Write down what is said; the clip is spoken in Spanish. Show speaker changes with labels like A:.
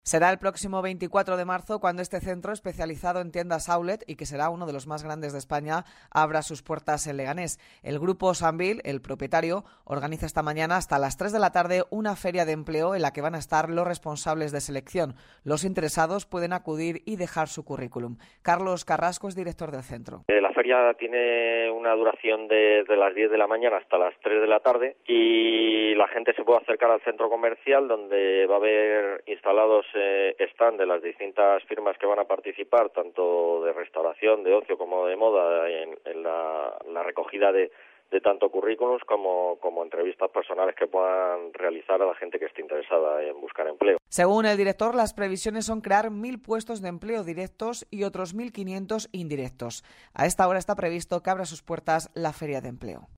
A: Será el próximo 24 de marzo cuando este centro especializado en tiendas outlet y que será uno de los más grandes de España abra sus puertas en Leganés. El grupo Sambil, el propietario, organiza esta mañana hasta las 3 de la tarde una feria de empleo en la que van a estar los responsables de selección. Los interesados pueden acudir y dejar su currículum. Carlos Carrasco es director del centro.
B: La feria tiene una duración desde las 10 de la mañana hasta las 3 de la tarde y la gente se puede acercar al centro comercial donde va a haber instalados stand de las distintas firmas que van a participar, tanto de restauración, de ocio como de moda, en la recogida de tanto currículums como entrevistas personales que puedan realizar a la gente que esté interesada en buscar empleo.
A: Según el director, las previsiones son crear 1.000 puestos de empleo directos y otros 1.500 indirectos. A esta hora está previsto que abra sus puertas la Feria de Empleo.